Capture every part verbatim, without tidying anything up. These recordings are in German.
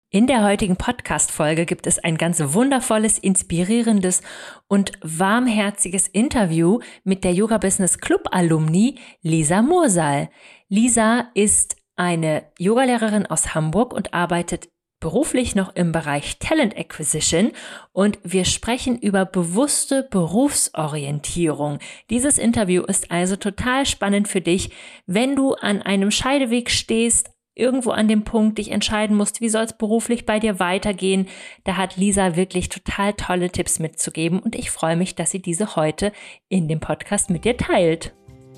In der heutigen Podcast-Folge gibt es ein ganz wundervolles, inspirierendes und warmherziges Interview mit der Yoga Business Club Alumni Lisa Mursal. Lisa ist eine Yogalehrerin aus Hamburg und arbeitet beruflich noch im Bereich Talent Acquisition und wir sprechen über bewusste Berufsorientierung. Dieses Interview ist also total spannend für dich, wenn du an einem Scheideweg stehst, irgendwo an dem Punkt dich entscheiden musst, wie soll es beruflich bei dir weitergehen. Da hat Lisa wirklich total tolle Tipps mitzugeben und ich freue mich, dass sie diese heute in dem Podcast mit dir teilt.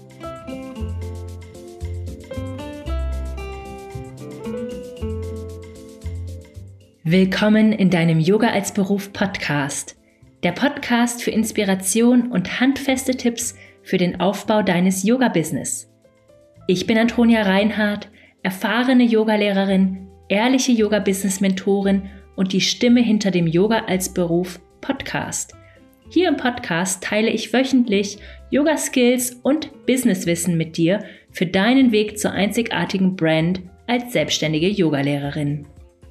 Willkommen in deinem Yoga als Beruf Podcast. Der Podcast für Inspiration und handfeste Tipps für den Aufbau deines Yoga-Business. Ich bin Antonia Reinhardt, erfahrene Yogalehrerin, ehrliche Yoga-Business-Mentorin und die Stimme hinter dem Yoga als Beruf Podcast. Hier im Podcast teile ich wöchentlich Yoga-Skills und Businesswissen mit dir für deinen Weg zur einzigartigen Brand als selbstständige Yogalehrerin.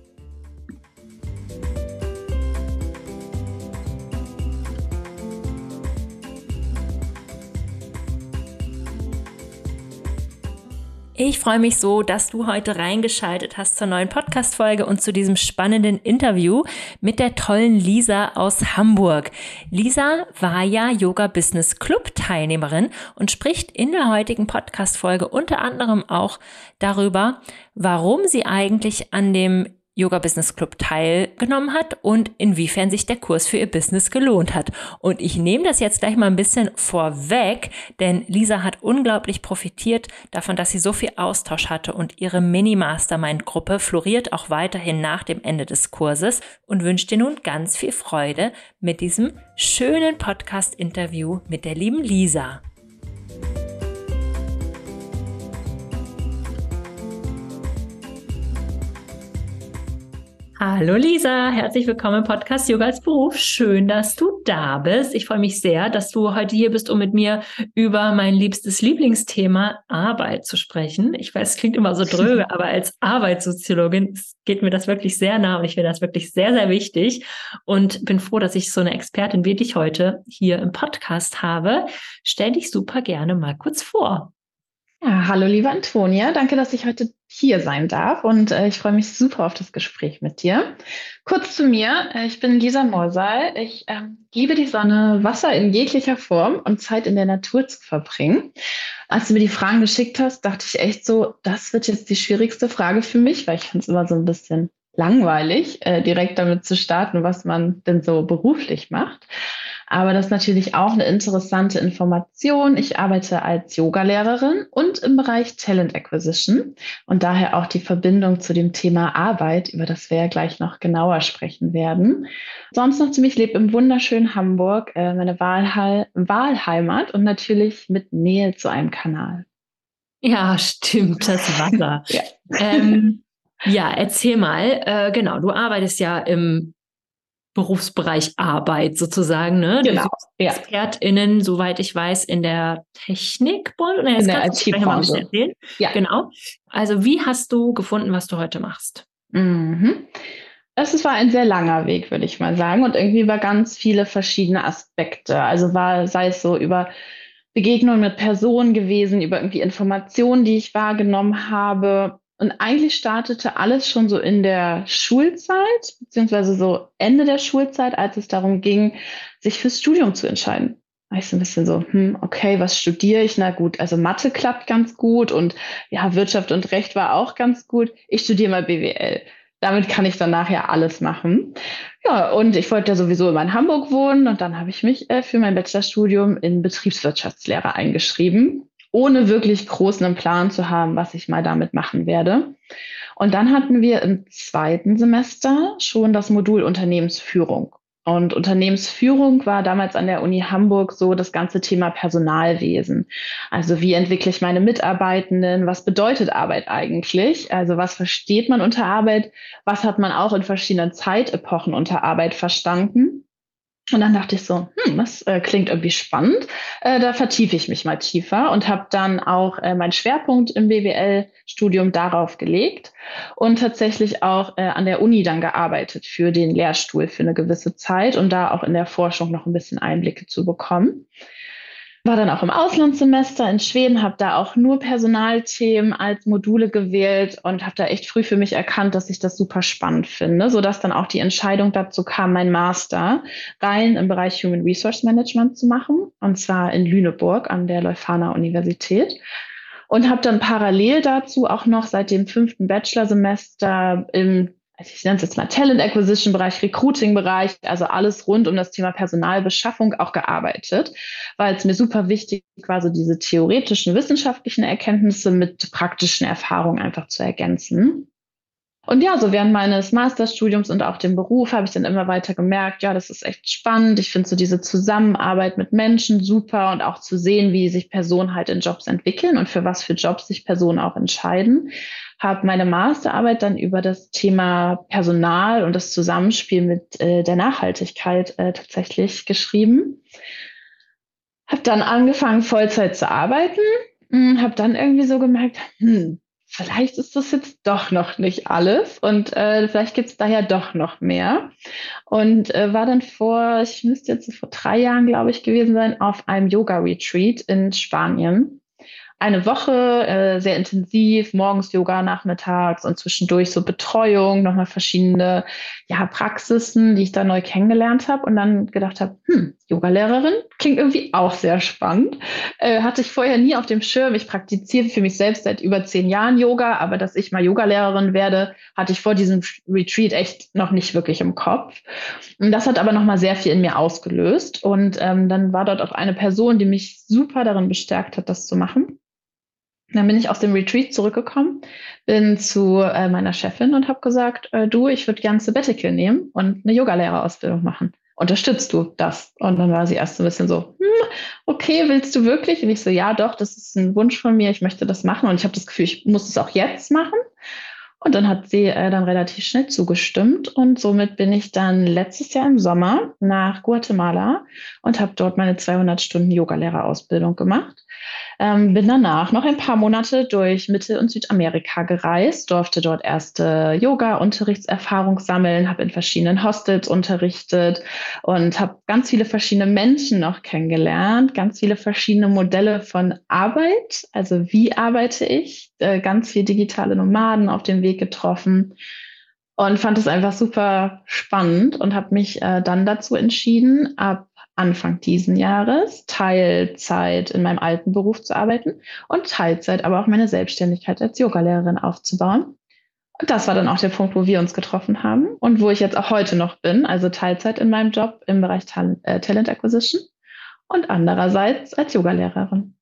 Ich freue mich so, dass du heute reingeschaltet hast zur neuen Podcast-Folge und zu diesem spannenden Interview mit der tollen Lisa aus Hamburg. Lisa war ja Yoga Business Club Teilnehmerin und spricht in der heutigen Podcast-Folge unter anderem auch darüber, warum sie eigentlich an dem Yoga Business Club teilgenommen hat und inwiefern sich der Kurs für ihr Business gelohnt hat. Und ich nehme das jetzt gleich mal ein bisschen vorweg, denn Lisa hat unglaublich profitiert davon, dass sie so viel Austausch hatte und ihre Mini-Mastermind-Gruppe floriert auch weiterhin nach dem Ende des Kurses und wünscht dir nun ganz viel Freude mit diesem schönen Podcast-Interview mit der lieben Lisa. Hallo Lisa, herzlich willkommen im Podcast Yoga als Beruf. Schön, dass du da bist. Ich freue mich sehr, dass du heute hier bist, um mit mir über mein liebstes Lieblingsthema Arbeit zu sprechen. Ich weiß, es klingt immer so dröge, aber als Arbeitssoziologin geht mir das wirklich sehr nah und ich finde das wirklich sehr, sehr wichtig und bin froh, dass ich so eine Expertin wie dich heute hier im Podcast habe. Stell dich super gerne mal kurz vor. Ja, hallo liebe Antonia, danke, dass ich heute hier sein darf und äh, ich freue mich super auf das Gespräch mit dir. Kurz zu mir, äh, ich bin Lisa Mursal, ich äh, liebe die Sonne, Wasser in jeglicher Form und Zeit in der Natur zu verbringen. Als du mir die Fragen geschickt hast, dachte ich echt so, das wird jetzt die schwierigste Frage für mich, weil ich finde es immer so ein bisschen langweilig, äh, direkt damit zu starten, was man denn so beruflich macht. Aber das ist natürlich auch eine interessante Information. Ich arbeite als Yogalehrerin und im Bereich Talent Acquisition und daher auch die Verbindung zu dem Thema Arbeit, über das wir ja gleich noch genauer sprechen werden. Sonst noch zu mir, ich lebe im wunderschönen Hamburg, äh, meine Wahlheil- Wahlheimat und natürlich mit Nähe zu einem Kanal. Ja, stimmt, das Wasser. ja. Ähm, ja, erzähl mal, äh, genau, du arbeitest ja im Berufsbereich Arbeit sozusagen, ne? Genau, du ja. ExpertInnen, soweit ich weiß, in der Technikbranche. Nee, in der I T-Branche. Ja. Genau. Also wie hast du gefunden, was du heute machst? Mhm. Es war ein sehr langer Weg, würde ich mal sagen, und irgendwie über ganz viele verschiedene Aspekte. Also war, sei es so über Begegnungen mit Personen gewesen, über irgendwie Informationen, die ich wahrgenommen habe. Und eigentlich startete alles schon so in der Schulzeit, beziehungsweise so Ende der Schulzeit, als es darum ging, sich fürs Studium zu entscheiden. Da war ich so ein bisschen so, hm, okay, was studiere ich? Na gut, also Mathe klappt ganz gut und ja, Wirtschaft und Recht war auch ganz gut. Ich studiere mal B W L. Damit kann ich dann nachher alles machen. Ja, und ich wollte ja sowieso immer in Hamburg wohnen und dann habe ich mich äh, für mein Bachelorstudium in Betriebswirtschaftslehre eingeschrieben, ohne wirklich großen einen Plan zu haben, was ich mal damit machen werde. Und dann hatten wir im zweiten Semester schon das Modul Unternehmensführung. Und Unternehmensführung war damals an der Uni Hamburg so das ganze Thema Personalwesen. Also wie entwickle ich meine Mitarbeitenden? Was bedeutet Arbeit eigentlich? Also was versteht man unter Arbeit? Was hat man auch in verschiedenen Zeitepochen unter Arbeit verstanden? Und dann dachte ich so, hm, das äh, klingt irgendwie spannend. Äh, da vertiefe ich mich mal tiefer und habe dann auch äh, meinen Schwerpunkt im B W L-Studium darauf gelegt und tatsächlich auch äh, an der Uni dann gearbeitet für den Lehrstuhl für eine gewisse Zeit, um da auch in der Forschung noch ein bisschen Einblicke zu bekommen. War dann auch im Auslandssemester in Schweden, habe da auch nur Personalthemen als Module gewählt und habe da echt früh für mich erkannt, dass ich das super spannend finde, sodass dann auch die Entscheidung dazu kam, meinen Master rein im Bereich Human Resource Management zu machen, und zwar in Lüneburg an der Leuphana Universität. Und habe dann parallel dazu auch noch seit dem fünften Bachelorsemester im, ich nenne es jetzt mal Talent Acquisition Bereich, Recruiting Bereich, also alles rund um das Thema Personalbeschaffung auch gearbeitet, weil es mir super wichtig war, so diese theoretischen wissenschaftlichen Erkenntnisse mit praktischen Erfahrungen einfach zu ergänzen. Und ja, so während meines Masterstudiums und auch dem Beruf habe ich dann immer weiter gemerkt, ja, das ist echt spannend. Ich finde so diese Zusammenarbeit mit Menschen super und auch zu sehen, wie sich Personen halt in Jobs entwickeln und für was für Jobs sich Personen auch entscheiden. Habe meine Masterarbeit dann über das Thema Personal und das Zusammenspiel mit äh, der Nachhaltigkeit äh, tatsächlich geschrieben. Habe dann angefangen, Vollzeit zu arbeiten, habe dann irgendwie so gemerkt, hm, vielleicht ist das jetzt doch noch nicht alles und äh, vielleicht gibt es da ja doch noch mehr. Und äh, war dann vor, ich müsste jetzt vor drei Jahren, glaube ich, gewesen sein, auf einem Yoga-Retreat in Spanien. Eine Woche, äh, sehr intensiv, morgens Yoga, nachmittags und zwischendurch so Betreuung, nochmal verschiedene ja, Praxisen, die ich da neu kennengelernt habe und dann gedacht habe, hm, Yogalehrerin klingt irgendwie auch sehr spannend. Äh, hatte ich vorher nie auf dem Schirm. Ich praktiziere für mich selbst seit über zehn Jahren Yoga, aber dass ich mal Yogalehrerin werde, hatte ich vor diesem Retreat echt noch nicht wirklich im Kopf. Und das hat aber nochmal sehr viel in mir ausgelöst. Und ähm, dann war dort auch eine Person, die mich super darin bestärkt hat, das zu machen. Dann bin ich aus dem Retreat zurückgekommen, bin zu äh, meiner Chefin und habe gesagt, äh, du, ich würde gerne Sabbatical nehmen und eine Yogalehrerausbildung machen. Unterstützt du das? Und dann war sie erst so ein bisschen so, hm, okay, willst du wirklich? Und ich so, ja, doch, das ist ein Wunsch von mir, ich möchte das machen. Und ich habe das Gefühl, ich muss es auch jetzt machen. Und dann hat sie äh, dann relativ schnell zugestimmt und somit bin ich dann letztes Jahr im Sommer nach Guatemala und habe dort meine zweihundert Stunden Yogalehrerausbildung gemacht. Ähm, bin danach noch ein paar Monate durch Mittel- und Südamerika gereist, durfte dort erste Yoga-Unterrichtserfahrung sammeln, habe in verschiedenen Hostels unterrichtet und habe ganz viele verschiedene Menschen noch kennengelernt, ganz viele verschiedene Modelle von Arbeit, also wie arbeite ich, äh, ganz viele digitale Nomaden auf dem Weg getroffen und fand es einfach super spannend und habe mich äh, dann dazu entschieden, ab Anfang diesen Jahres Teilzeit in meinem alten Beruf zu arbeiten und Teilzeit aber auch meine Selbstständigkeit als Yogalehrerin aufzubauen. Und das war dann auch der Punkt, wo wir uns getroffen haben und wo ich jetzt auch heute noch bin, also Teilzeit in meinem Job im Bereich Talent, äh, Talent Acquisition und andererseits als Yogalehrerin.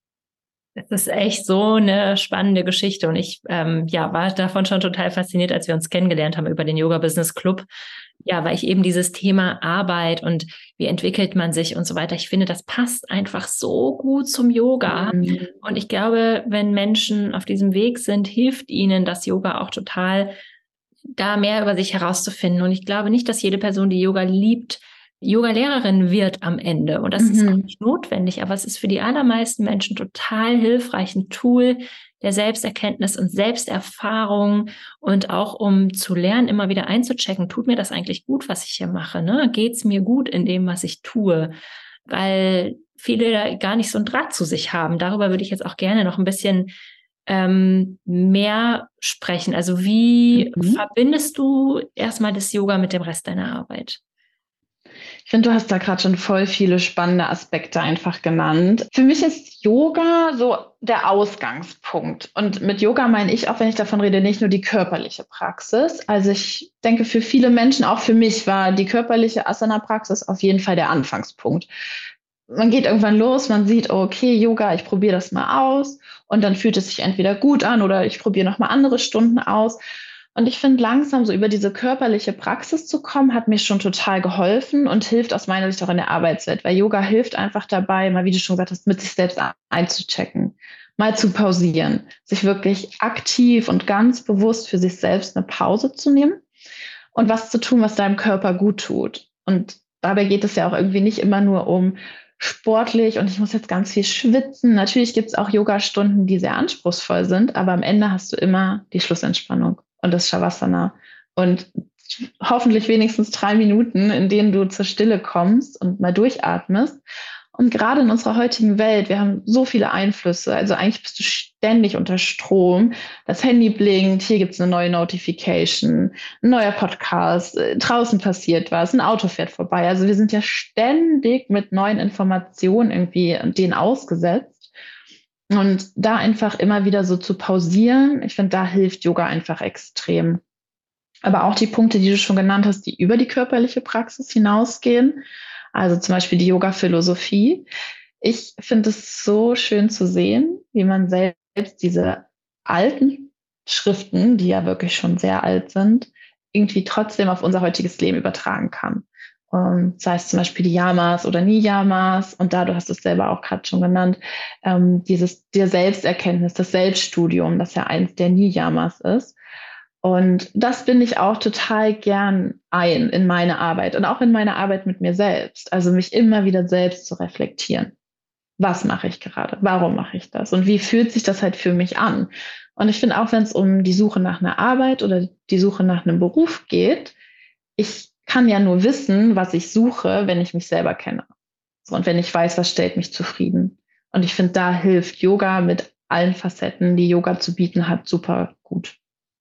Das ist echt so eine spannende Geschichte und ich ähm, ja, war davon schon total fasziniert, als wir uns kennengelernt haben über den Yoga Business Club. Ja, weil ich eben dieses Thema Arbeit und wie entwickelt man sich und so weiter, ich finde, das passt einfach so gut zum Yoga. Mhm. Und ich glaube, wenn Menschen auf diesem Weg sind, hilft ihnen das Yoga auch total, da mehr über sich herauszufinden. Und ich glaube nicht, dass jede Person, die Yoga liebt, Yoga-Lehrerin wird am Ende. Und das ist auch Mhm. nicht notwendig, aber es ist für die allermeisten Menschen total hilfreich, ein Tool der Selbsterkenntnis und Selbsterfahrung und auch um zu lernen, immer wieder einzuchecken, tut mir das eigentlich gut, was ich hier mache? Ne? Geht es mir gut in dem, was ich tue? Weil viele da gar nicht so einen Draht zu sich haben. Darüber würde ich jetzt auch gerne noch ein bisschen ähm, mehr sprechen. Also wie Mhm. verbindest du erstmal das Yoga mit dem Rest deiner Arbeit? Ich finde, du hast da gerade schon voll viele spannende Aspekte einfach genannt. Für mich ist Yoga so der Ausgangspunkt. Und mit Yoga meine ich, auch wenn ich davon rede, nicht nur die körperliche Praxis. Also ich denke, für viele Menschen, auch für mich, war die körperliche Asana-Praxis auf jeden Fall der Anfangspunkt. Man geht irgendwann los, man sieht, oh, okay, Yoga, ich probiere das mal aus. Und dann fühlt es sich entweder gut an oder ich probiere nochmal andere Stunden aus. Und ich finde, langsam so über diese körperliche Praxis zu kommen, hat mir schon total geholfen und hilft aus meiner Sicht auch in der Arbeitswelt, weil Yoga hilft einfach dabei, mal wie du schon gesagt hast, mit sich selbst einzuchecken, mal zu pausieren, sich wirklich aktiv und ganz bewusst für sich selbst eine Pause zu nehmen und was zu tun, was deinem Körper gut tut. Und dabei geht es ja auch irgendwie nicht immer nur um sportlich und ich muss jetzt ganz viel schwitzen. Natürlich gibt es auch Yoga-Stunden, die sehr anspruchsvoll sind, aber am Ende hast du immer die Schlussentspannung und das Shavasana. Und hoffentlich wenigstens drei Minuten, in denen du zur Stille kommst und mal durchatmest. Und gerade in unserer heutigen Welt, wir haben so viele Einflüsse, also eigentlich bist du ständig unter Strom. Das Handy blinkt, hier gibt es eine neue Notification, ein neuer Podcast, draußen passiert was, ein Auto fährt vorbei. Also wir sind ja ständig mit neuen Informationen irgendwie denen ausgesetzt. Und da einfach immer wieder so zu pausieren, ich finde, da hilft Yoga einfach extrem. Aber auch die Punkte, die du schon genannt hast, die über die körperliche Praxis hinausgehen, also zum Beispiel die Yoga-Philosophie. Ich finde es so schön zu sehen, wie man selbst diese alten Schriften, die ja wirklich schon sehr alt sind, irgendwie trotzdem auf unser heutiges Leben übertragen kann. Und sei es zum Beispiel die Yamas oder Niyamas, und da, du hast es selber auch gerade schon genannt, ähm, dieses der Selbsterkenntnis, das Selbststudium, das ja eins der Niyamas ist. Und das binde ich auch total gern ein in meine Arbeit und auch in meine Arbeit mit mir selbst. Also mich immer wieder selbst zu reflektieren. Was mache ich gerade? Warum mache ich das? Und wie fühlt sich das halt für mich an? Und ich finde auch, wenn es um die Suche nach einer Arbeit oder die Suche nach einem Beruf geht, ich kann ja nur wissen, was ich suche, wenn ich mich selber kenne. So, und wenn ich weiß, was stellt mich zufrieden. Und ich finde, da hilft Yoga mit allen Facetten, die Yoga zu bieten hat, super gut.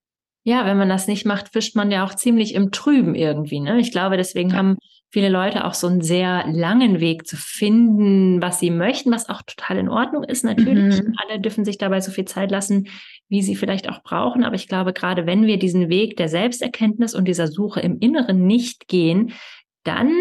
Ja, wenn man das nicht macht, fischt man ja auch ziemlich im Trüben irgendwie, ne? Ich glaube, deswegen haben viele Leute auch so einen sehr langen Weg zu finden, was sie möchten, was auch total in Ordnung ist. Natürlich, Mhm. alle dürfen sich dabei so viel Zeit lassen, wie sie vielleicht auch brauchen. Aber ich glaube, gerade wenn wir diesen Weg der Selbsterkenntnis und dieser Suche im Inneren nicht gehen, dann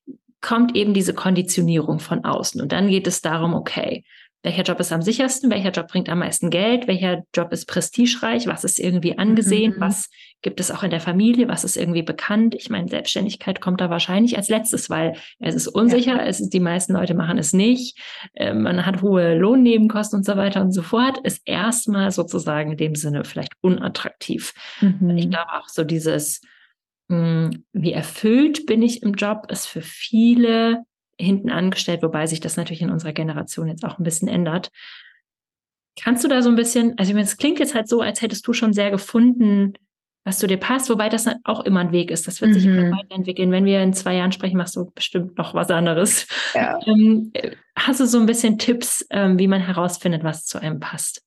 kommt eben diese Konditionierung von außen. Und dann geht es darum, okay, welcher Job ist am sichersten, welcher Job bringt am meisten Geld, welcher Job ist prestigereich, was ist irgendwie angesehen, Mhm. was gibt es auch in der Familie, was ist irgendwie bekannt. Ich meine, Selbstständigkeit kommt da wahrscheinlich als letztes, weil es ist unsicher, ja. es ist, die meisten Leute machen es nicht, äh, man hat hohe Lohnnebenkosten und so weiter und so fort, ist erstmal sozusagen in dem Sinne vielleicht unattraktiv. Mhm. Ich glaube auch so dieses, mh, wie erfüllt bin ich im Job, ist für viele hinten angestellt, wobei sich das natürlich in unserer Generation jetzt auch ein bisschen ändert. Kannst du da so ein bisschen, also ich meine, es klingt jetzt halt so, als hättest du schon sehr gefunden, was zu dir passt, wobei das auch immer ein Weg ist. Das wird sich immer Mhm. weiterentwickeln. Wenn wir in zwei Jahren sprechen, machst du bestimmt noch was anderes. Ja. Ähm, hast du so ein bisschen Tipps, ähm, wie man herausfindet, was zu einem passt?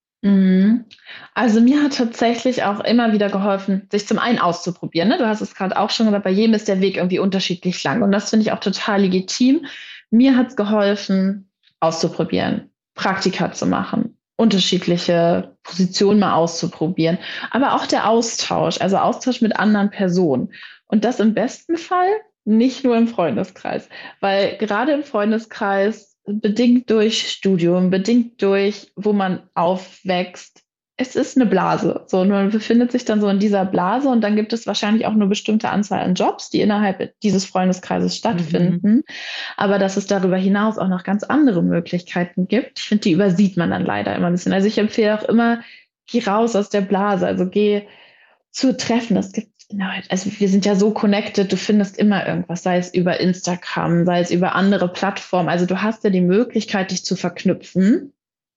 Mhm. Also mir hat tatsächlich auch immer wieder geholfen, sich zum einen auszuprobieren. Ne? Du hast es gerade auch schon gesagt, bei jedem ist der Weg irgendwie unterschiedlich lang. Und das finde ich auch total legitim. Mir hat es geholfen, auszuprobieren, Praktika zu machen, unterschiedliche Positionen mal auszuprobieren. Aber auch der Austausch, also Austausch mit anderen Personen. Und das im besten Fall nicht nur im Freundeskreis. Weil gerade im Freundeskreis, bedingt durch Studium, bedingt durch, wo man aufwächst. Es ist eine Blase. So, und man befindet sich dann so in dieser Blase und dann gibt es wahrscheinlich auch nur eine bestimmte Anzahl an Jobs, die innerhalb dieses Freundeskreises stattfinden. Mhm. Aber dass es darüber hinaus auch noch ganz andere Möglichkeiten gibt, ich finde, die übersieht man dann leider immer ein bisschen. Also ich empfehle auch immer, geh raus aus der Blase, also geh zu Treffen. Es gibt also wir sind ja so connected, du findest immer irgendwas, sei es über Instagram, sei es über andere Plattformen. Also du hast ja die Möglichkeit, dich zu verknüpfen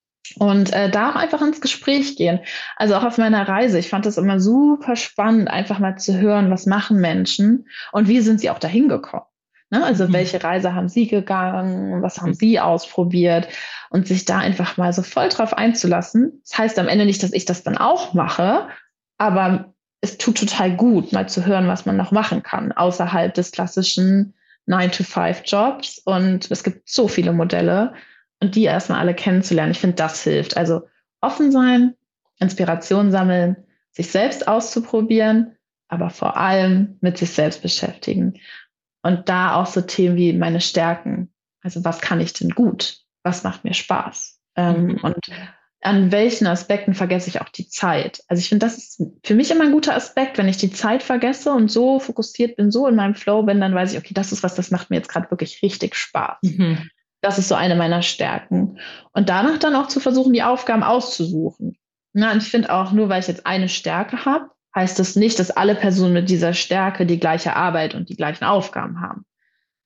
und äh, da auch einfach ins Gespräch gehen. Also auch auf meiner Reise. Ich fand das immer super spannend, einfach mal zu hören, was machen Menschen und wie sind sie auch dahin gekommen. Ne? Also mhm. welche Reise haben sie gegangen, was haben sie ausprobiert und sich da einfach mal so voll drauf einzulassen. Das heißt am Ende nicht, dass ich das dann auch mache, aber es tut total gut, mal zu hören, was man noch machen kann, außerhalb des klassischen nine to five Jobs. Und es gibt so viele Modelle und die erstmal alle kennenzulernen. Ich finde, das hilft. Also offen sein, Inspiration sammeln, sich selbst auszuprobieren, aber vor allem mit sich selbst beschäftigen. Und da auch so Themen wie meine Stärken. Also was kann ich denn gut? Was macht mir Spaß? Ähm, mhm. Und an welchen Aspekten vergesse ich auch die Zeit? Also ich finde, das ist für mich immer ein guter Aspekt, wenn ich die Zeit vergesse und so fokussiert bin, so in meinem Flow bin, dann weiß ich, okay, das ist was, das macht mir jetzt gerade wirklich richtig Spaß. Mhm. Das ist so eine meiner Stärken. Und danach dann auch zu versuchen, die Aufgaben auszusuchen. Na, und ich finde auch, nur weil ich jetzt eine Stärke habe, heißt das nicht, dass alle Personen mit dieser Stärke die gleiche Arbeit und die gleichen Aufgaben haben.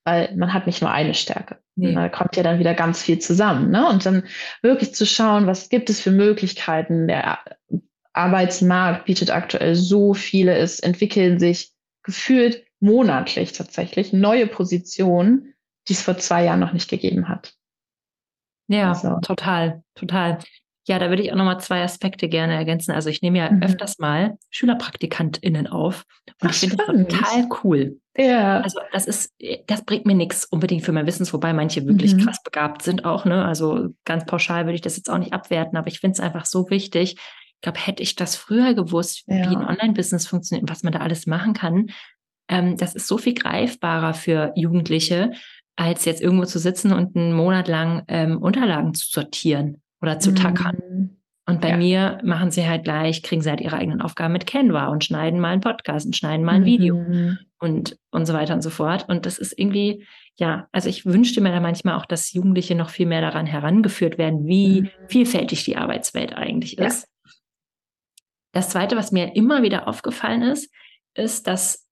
weil man hat nicht nur eine Stärke. Nee. Da kommt ja dann wieder ganz viel zusammen, ne? Und dann wirklich zu schauen, was gibt es für Möglichkeiten. Der Arbeitsmarkt bietet aktuell so viele, es entwickeln sich gefühlt monatlich tatsächlich neue Positionen, die es vor zwei Jahren noch nicht gegeben hat. Ja, Also. total, total. Ja, da würde ich auch nochmal zwei Aspekte gerne ergänzen. Also ich nehme ja Mhm. öfters mal SchülerpraktikantInnen auf und Ach, ich finde das spannend. total cool. Ja. Also das ist, das bringt mir nichts unbedingt für mein Wissen, wobei manche wirklich Mhm. krass begabt sind auch, ne? Also ganz pauschal würde ich das jetzt auch nicht abwerten, aber ich finde es einfach so wichtig. Ich glaube, hätte ich das früher gewusst, Ja. wie ein Online-Business funktioniert und was man da alles machen kann, ähm, das ist so viel greifbarer für Jugendliche, als jetzt irgendwo zu sitzen und einen Monat lang ähm, Unterlagen zu sortieren oder zu tackern. Mhm. Und bei Ja. mir machen sie halt gleich, kriegen sie halt ihre eigenen Aufgaben mit Canva und schneiden mal einen Podcast und schneiden mal ein Video Mhm. und, und so weiter und so fort. Und das ist irgendwie, ja, also ich wünschte mir da manchmal auch, dass Jugendliche noch viel mehr daran herangeführt werden, wie Mhm. vielfältig die Arbeitswelt eigentlich Ja. ist. Das Zweite, was mir immer wieder aufgefallen ist, ist, dass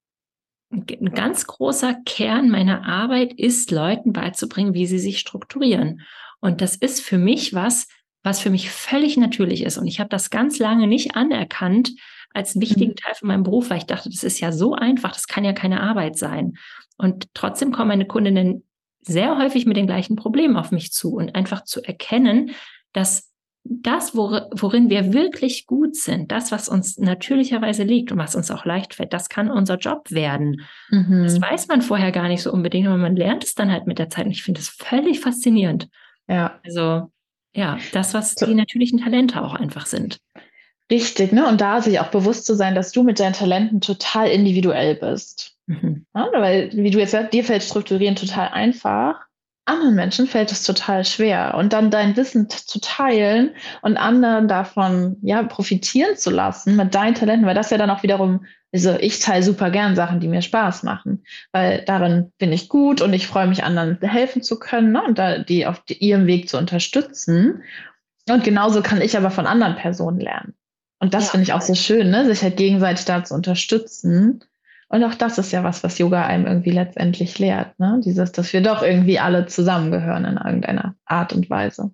ein ganz großer Kern meiner Arbeit ist, Leuten beizubringen, wie sie sich strukturieren. Und das ist für mich was, was für mich völlig natürlich ist. Und ich habe das ganz lange nicht anerkannt als einen wichtigen Mhm. Teil von meinem Beruf, weil ich dachte, das ist ja so einfach, das kann ja keine Arbeit sein. Und trotzdem kommen meine Kundinnen sehr häufig mit den gleichen Problemen auf mich zu. Und einfach zu erkennen, dass das, worin wir wirklich gut sind, das, was uns natürlicherweise liegt und was uns auch leicht fällt, das kann unser Job werden. Mhm. Das weiß man vorher gar nicht so unbedingt, aber man lernt es dann halt mit der Zeit. Und ich finde es völlig faszinierend. Ja. Also, ja, das, was So. die natürlichen Talente auch einfach sind. Richtig, ne? Und da sich auch bewusst zu sein, dass du mit deinen Talenten total individuell bist. Mhm. Ja, weil, wie du jetzt sagst, dir fällt Strukturieren total einfach. Anderen Menschen fällt es total schwer. Und dann dein Wissen t- zu teilen und anderen davon ja, profitieren zu lassen mit deinen Talenten, weil das ja dann auch wiederum, also ich teile super gern Sachen, die mir Spaß machen, weil darin bin ich gut und ich freue mich, anderen helfen zu können, ne? Und da die auf die, ihrem Weg zu unterstützen. Und genauso kann ich aber von anderen Personen lernen. Und das Ja, finde ich auch so schön, ne? Sich halt gegenseitig da zu unterstützen. Und auch das ist ja was, was Yoga einem irgendwie letztendlich lehrt, ne? Dieses, dass wir doch irgendwie alle zusammengehören in irgendeiner Art und Weise.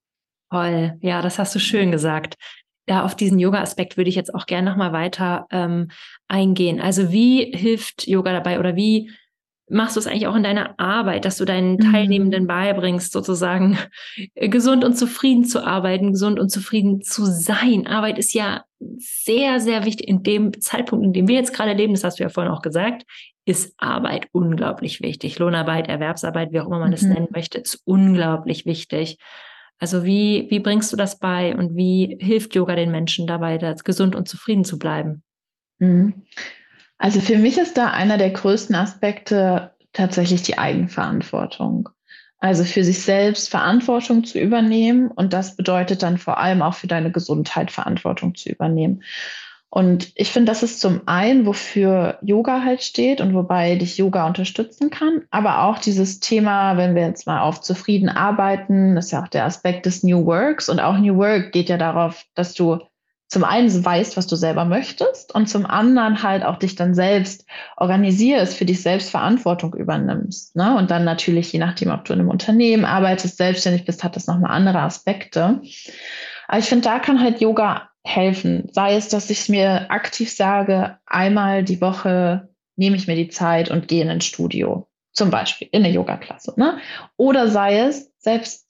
Toll. Ja, das hast du schön gesagt. Ja, auf diesen Yoga-Aspekt würde ich jetzt auch gerne nochmal weiter ähm, eingehen. Also wie hilft Yoga dabei oder wie machst du es eigentlich auch in deiner Arbeit, dass du deinen Teilnehmenden beibringst, sozusagen gesund und zufrieden zu arbeiten, gesund und zufrieden zu sein? Arbeit ist ja sehr, sehr wichtig. In dem Zeitpunkt, in dem wir jetzt gerade leben, das hast du ja vorhin auch gesagt, ist Arbeit unglaublich wichtig. Lohnarbeit, Erwerbsarbeit, wie auch immer man das Mhm. nennen möchte, ist unglaublich wichtig. Also wie, wie bringst du das bei und wie hilft Yoga den Menschen dabei, da gesund und zufrieden zu bleiben? Mhm. Also für mich ist da einer der größten Aspekte tatsächlich die Eigenverantwortung. Also für sich selbst Verantwortung zu übernehmen und das bedeutet dann vor allem auch für deine Gesundheit Verantwortung zu übernehmen. Und ich finde, das ist zum einen, wofür Yoga halt steht und wobei dich Yoga unterstützen kann, aber auch dieses Thema, wenn wir jetzt mal auf zufrieden arbeiten, ist ja auch der Aspekt des New Works und auch New Work geht ja darauf, dass du zum einen weißt, was du selber möchtest und zum anderen halt auch dich dann selbst organisierst, für dich selbst Verantwortung übernimmst. Ne? Und dann natürlich, je nachdem, ob du in einem Unternehmen arbeitest, selbstständig bist, hat das nochmal andere Aspekte. Aber ich finde, da kann halt Yoga helfen. Sei es, dass ich mir aktiv sage, einmal die Woche nehme ich mir die Zeit und gehe in ein Studio. Zum Beispiel in eine Yoga-Klasse. Ne? Oder sei es, selbst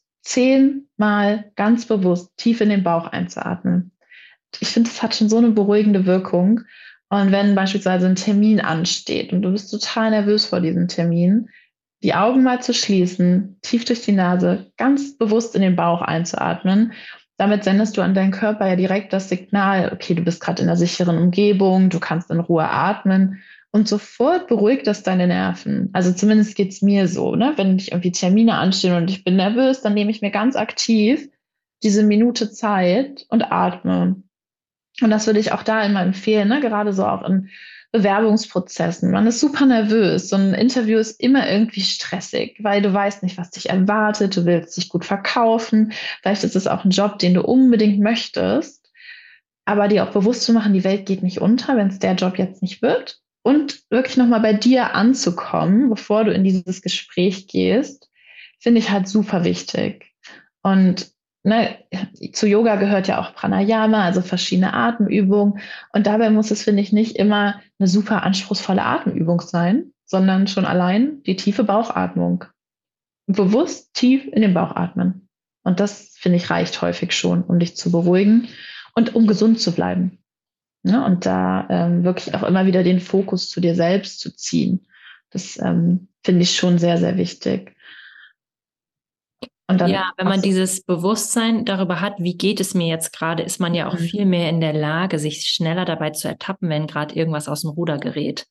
zehnmal ganz bewusst tief in den Bauch einzuatmen. Ich finde, das hat schon so eine beruhigende Wirkung. Und wenn beispielsweise ein Termin ansteht und du bist total nervös vor diesem Termin, die Augen mal zu schließen, tief durch die Nase, ganz bewusst in den Bauch einzuatmen. Damit sendest du an deinen Körper ja direkt das Signal, okay, du bist gerade in einer sicheren Umgebung, du kannst in Ruhe atmen und sofort beruhigt das deine Nerven. Also zumindest geht es mir so, ne? Wenn ich irgendwie Termine anstehen und ich bin nervös, dann nehme ich mir ganz aktiv diese Minute Zeit und atme. Und das würde ich auch da immer empfehlen, ne? Gerade so auch in Bewerbungsprozessen. Man ist super nervös. So ein Interview ist immer irgendwie stressig, weil du weißt nicht, was dich erwartet. Du willst dich gut verkaufen. Vielleicht ist es auch ein Job, den du unbedingt möchtest. Aber dir auch bewusst zu machen, die Welt geht nicht unter, wenn es der Job jetzt nicht wird. und wirklich nochmal bei dir anzukommen, bevor du in dieses Gespräch gehst, finde ich halt super wichtig. Und ne, zu Yoga gehört ja auch Pranayama, also verschiedene Atemübungen. Und dabei muss es, finde ich, nicht immer eine super anspruchsvolle Atemübung sein, sondern schon allein die tiefe Bauchatmung. Bewusst tief in den Bauch atmen. Und das, finde ich, reicht häufig schon, um dich zu beruhigen und um gesund zu bleiben. Ne? Und da ähm, wirklich auch immer wieder den Fokus zu dir selbst zu ziehen. Das ähm, finde ich schon sehr, sehr wichtig. Und dann, ja, wenn man dieses Bewusstsein darüber hat, wie geht es mir jetzt gerade, ist man ja auch mhm. viel mehr in der Lage, sich schneller dabei zu ertappen, wenn gerade irgendwas aus dem Ruder gerät.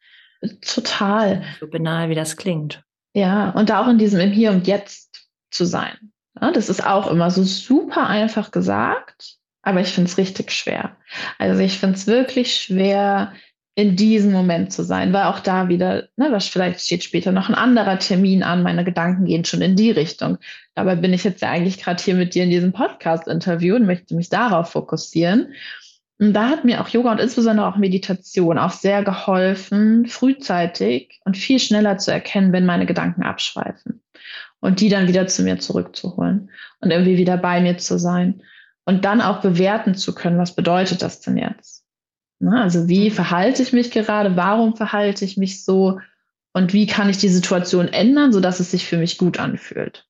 Total. So banal, wie das klingt. Ja, und da auch in diesem im Hier und Jetzt zu sein. Ja, das ist auch immer so super einfach gesagt, aber ich finde es richtig schwer. Also ich finde es wirklich schwer, in diesem Moment zu sein, weil auch da wieder, ne, was vielleicht steht später noch ein anderer Termin an, meine Gedanken gehen schon in die Richtung. Dabei bin ich jetzt ja eigentlich gerade hier mit dir in diesem Podcast-Interview und möchte mich darauf fokussieren. Und da hat mir auch Yoga und insbesondere auch Meditation auch sehr geholfen, frühzeitig und viel schneller zu erkennen, wenn meine Gedanken abschweifen und die dann wieder zu mir zurückzuholen und irgendwie wieder bei mir zu sein und dann auch bewerten zu können, was bedeutet das denn jetzt? Also wie verhalte ich mich gerade? Warum verhalte ich mich so? Und wie kann ich die Situation ändern, sodass es sich für mich gut anfühlt?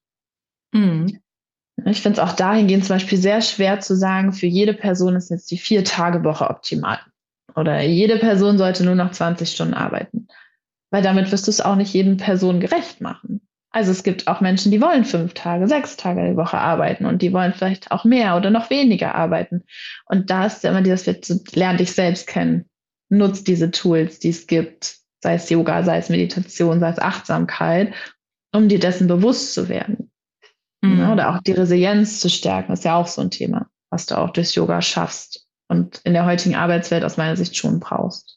Mhm. Ich finde es auch dahingehend zum Beispiel sehr schwer zu sagen, für jede Person ist jetzt die Vier-Tage-Woche optimal. Oder jede Person sollte nur noch zwanzig Stunden arbeiten. Weil damit wirst du es auch nicht jedem Person gerecht machen. Also es gibt auch Menschen, die wollen fünf Tage, sechs Tage die Woche arbeiten und die wollen vielleicht auch mehr oder noch weniger arbeiten. Und da ist ja immer dieses, lern dich selbst kennen. Nutz diese Tools, die es gibt, sei es Yoga, sei es Meditation, sei es Achtsamkeit, um dir dessen bewusst zu werden. Mhm. Ja, oder auch die Resilienz zu stärken, ist ja auch so ein Thema, was du auch durchs Yoga schaffst und in der heutigen Arbeitswelt aus meiner Sicht schon brauchst.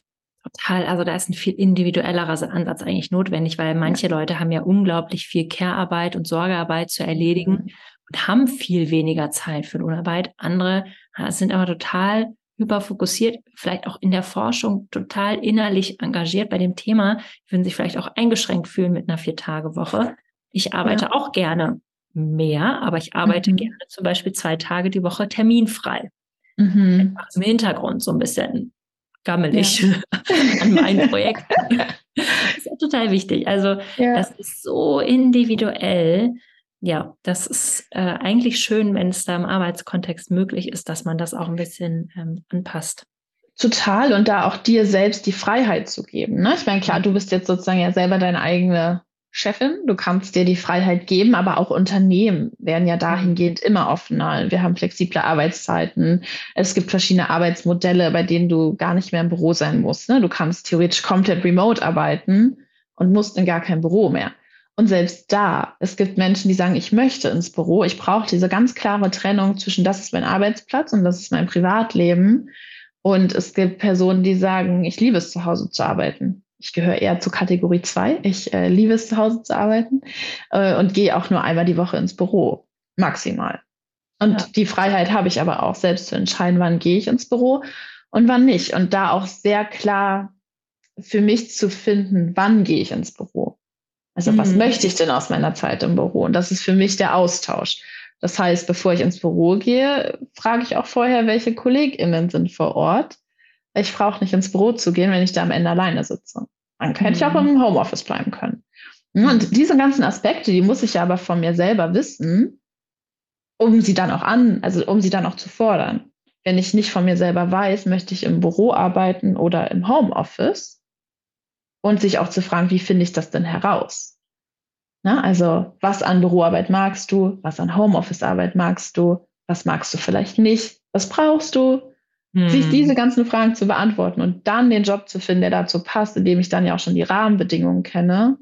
Total, also da ist ein viel individuellerer Ansatz eigentlich notwendig, weil manche ja. Leute haben ja unglaublich viel Care-Arbeit und Sorgearbeit zu erledigen mhm. und haben viel weniger Zeit für Lohnarbeit. Andere sind aber total hyperfokussiert, vielleicht auch in der Forschung total innerlich engagiert bei dem Thema, würden sich vielleicht auch eingeschränkt fühlen mit einer Vier-Tage-Woche. Ich arbeite ja. auch gerne mehr, aber ich arbeite mhm. gerne zum Beispiel zwei Tage die Woche terminfrei. Mhm. Einfach im Hintergrund so ein bisschen gammelig ja. an meinen Projekten. Das ist ja total wichtig. Also ja. das ist so individuell. Ja, das ist äh, eigentlich schön, wenn es da im Arbeitskontext möglich ist, dass man das auch ein bisschen ähm, anpasst. Total. Und da auch dir selbst die Freiheit zu geben. Ne? Ich meine, klar, du bist jetzt sozusagen ja selber deine eigene Chefin, du kannst dir die Freiheit geben, aber auch Unternehmen werden ja dahingehend immer offener. Wir haben flexible Arbeitszeiten. Es gibt verschiedene Arbeitsmodelle, bei denen du gar nicht mehr im Büro sein musst. Ne? Du kannst theoretisch komplett remote arbeiten und musst in gar kein Büro mehr. Und selbst da, es gibt Menschen, die sagen, ich möchte ins Büro. Ich brauche diese ganz klare Trennung zwischen das ist mein Arbeitsplatz und das ist mein Privatleben. Und es gibt Personen, die sagen, ich liebe es, zu Hause zu arbeiten. Ich gehöre eher zur Kategorie zwei. Ich äh, liebe es, zu Hause zu arbeiten äh, und gehe auch nur einmal die Woche ins Büro, maximal. Und ja. die Freiheit habe ich aber auch, selbst zu entscheiden, wann gehe ich ins Büro und wann nicht. Und da auch sehr klar für mich zu finden, wann gehe ich ins Büro. Also mhm. was möchte ich denn aus meiner Zeit im Büro? Und das ist für mich der Austausch. Das heißt, bevor ich ins Büro gehe, frage ich auch vorher, welche KollegInnen sind vor Ort. Ich brauche nicht ins Büro zu gehen, wenn ich da am Ende alleine sitze. Dann hätte mhm. ich auch im Homeoffice bleiben können. Und diese ganzen Aspekte, die muss ich ja aber von mir selber wissen, um sie dann auch an, also um sie dann auch zu fordern. Wenn ich nicht von mir selber weiß, möchte ich im Büro arbeiten oder im Homeoffice und sich auch zu fragen, wie finde ich das denn heraus? Na, also was an Büroarbeit magst du, was an Homeoffice-Arbeit magst du, was magst du vielleicht nicht, was brauchst du? Hm. Sich diese ganzen Fragen zu beantworten und dann den Job zu finden, der dazu passt, indem ich dann ja auch schon die Rahmenbedingungen kenne,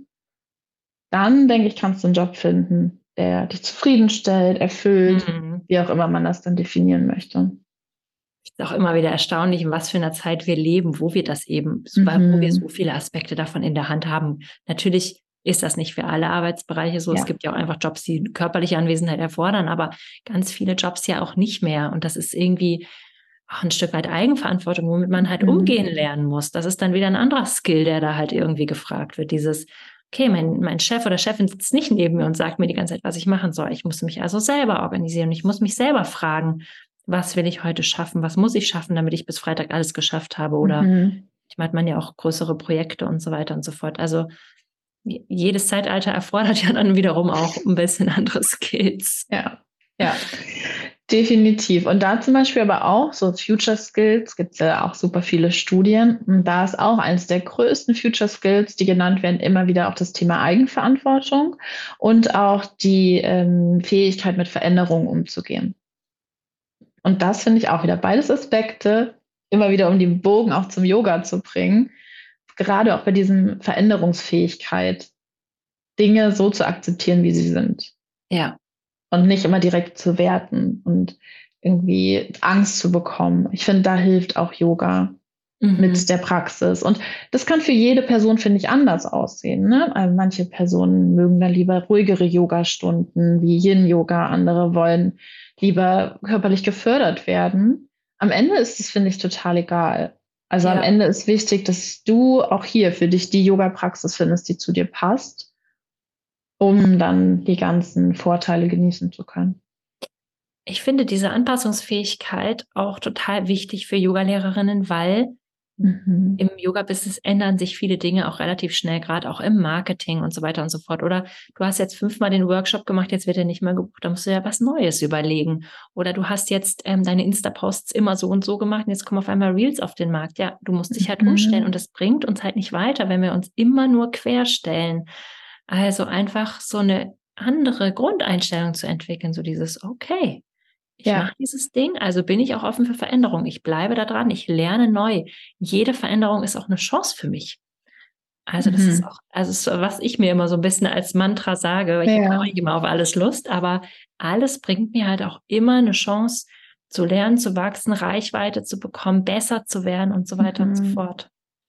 dann denke ich, kannst du einen Job finden, der dich zufriedenstellt, erfüllt, hm. wie auch immer man das dann definieren möchte. Es ist auch immer wieder erstaunlich, in was für einer Zeit wir leben, wo wir das eben, mhm. wo wir so viele Aspekte davon in der Hand haben. Natürlich ist das nicht für alle Arbeitsbereiche so. Ja. Es gibt ja auch einfach Jobs, die körperliche Anwesenheit erfordern, aber ganz viele Jobs ja auch nicht mehr. Und das ist irgendwie auch ein Stück weit Eigenverantwortung, womit man halt Mhm. umgehen lernen muss. Das ist dann wieder ein anderer Skill, der da halt irgendwie gefragt wird. Dieses, okay, mein, mein Chef oder Chefin sitzt nicht neben mir und sagt mir die ganze Zeit, was ich machen soll. Ich muss mich also selber organisieren. Ich muss mich selber fragen, was will ich heute schaffen? Was muss ich schaffen, damit ich bis Freitag alles geschafft habe? Oder Mhm. manchmal hat man ja auch größere Projekte und so weiter und so fort. Also jedes Zeitalter erfordert ja dann wiederum auch ein bisschen andere Skills. Ja, ja, definitiv. Und da zum Beispiel aber auch so Future Skills, gibt es ja auch super viele Studien. Und da ist auch eines der größten Future Skills, die genannt werden, immer wieder auch das Thema Eigenverantwortung und auch die ähm, Fähigkeit, mit Veränderungen umzugehen. Und das finde ich auch wieder beides Aspekte, immer wieder um den Bogen auch zum Yoga zu bringen, gerade auch bei diesem Veränderungsfähigkeit, Dinge so zu akzeptieren, wie sie sind. Ja. Und nicht immer direkt zu werten und irgendwie Angst zu bekommen. Ich finde, da hilft auch Yoga Mhm. mit der Praxis. Und das kann für jede Person, finde ich, anders aussehen. Ne? Also manche Personen mögen dann lieber ruhigere Yogastunden wie Yin-Yoga, andere wollen lieber körperlich gefördert werden. Am Ende ist es, finde ich, total egal. Also am Ja. Ende ist wichtig, dass du auch hier für dich die Yoga-Praxis findest, die zu dir passt, um dann die ganzen Vorteile genießen zu können. Ich finde diese Anpassungsfähigkeit auch total wichtig für Yogalehrerinnen, weil Mhm. im Yoga-Business ändern sich viele Dinge auch relativ schnell, gerade auch im Marketing und so weiter und so fort. Oder du hast jetzt fünfmal den Workshop gemacht, jetzt wird er nicht mehr gebucht, da musst du ja was Neues überlegen. Oder du hast jetzt ähm, deine Insta-Posts immer so und so gemacht und jetzt kommen auf einmal Reels auf den Markt. Ja, du musst dich halt Mhm. umstellen und das bringt uns halt nicht weiter, wenn wir uns immer nur querstellen. Also einfach so eine andere Grundeinstellung zu entwickeln, so dieses, okay, ich Ja. mache dieses Ding, also bin ich auch offen für Veränderung. Ich bleibe da dran, ich lerne neu. Jede Veränderung ist auch eine Chance für mich. Also das ist Mhm. auch, also es ist, was ich mir immer so ein bisschen als Mantra sage, weil ich habe Ja. auch nicht immer auf alles Lust, aber alles bringt mir halt auch immer eine Chance zu lernen, zu wachsen, Reichweite zu bekommen, besser zu werden und so weiter und so Mhm. fort.